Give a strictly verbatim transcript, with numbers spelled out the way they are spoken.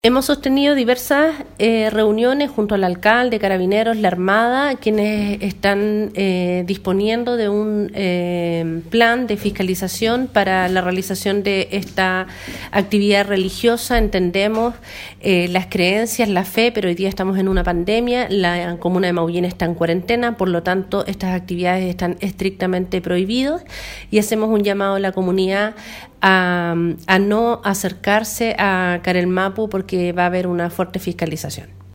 Hemos sostenido diversas eh, reuniones junto al alcalde, Carabineros, la Armada, quienes están eh, disponiendo de un eh, plan de fiscalización para la realización de esta actividad religiosa. Entendemos eh, las creencias, la fe, pero hoy día estamos en una pandemia, la comuna de Maullín está en cuarentena, por lo tanto estas actividades están estrictamente prohibidas y hacemos un llamado a la comunidad A, a no acercarse a Carelmapu porque va a haber una fuerte fiscalización.